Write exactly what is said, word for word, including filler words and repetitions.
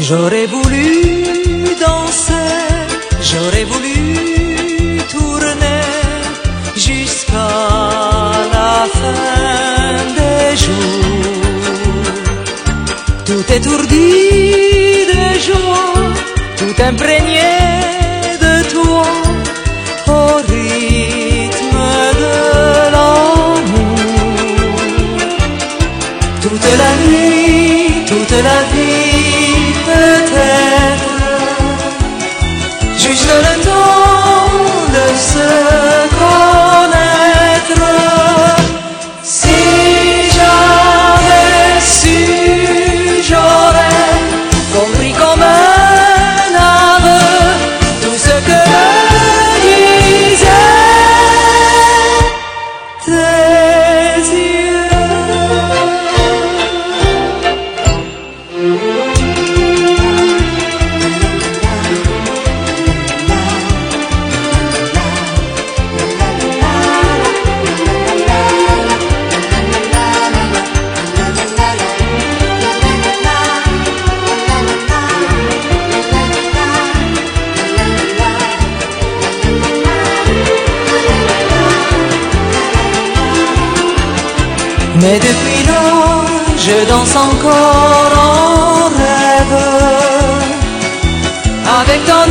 J'aurais voulu danser, j'aurais voulu tourner jusqu'à la fin des jours. Tout étourdi de joie, tout imprégné de toi, au rythme de l'amour. Toute la nuit, toute la vie, peut-être, juste le temps de se connaître. Si j'avais su, j'aurais compris comme un aveu tout ce que disaient tes yeux. Mais depuis lors, je danse encore en rêve avec ton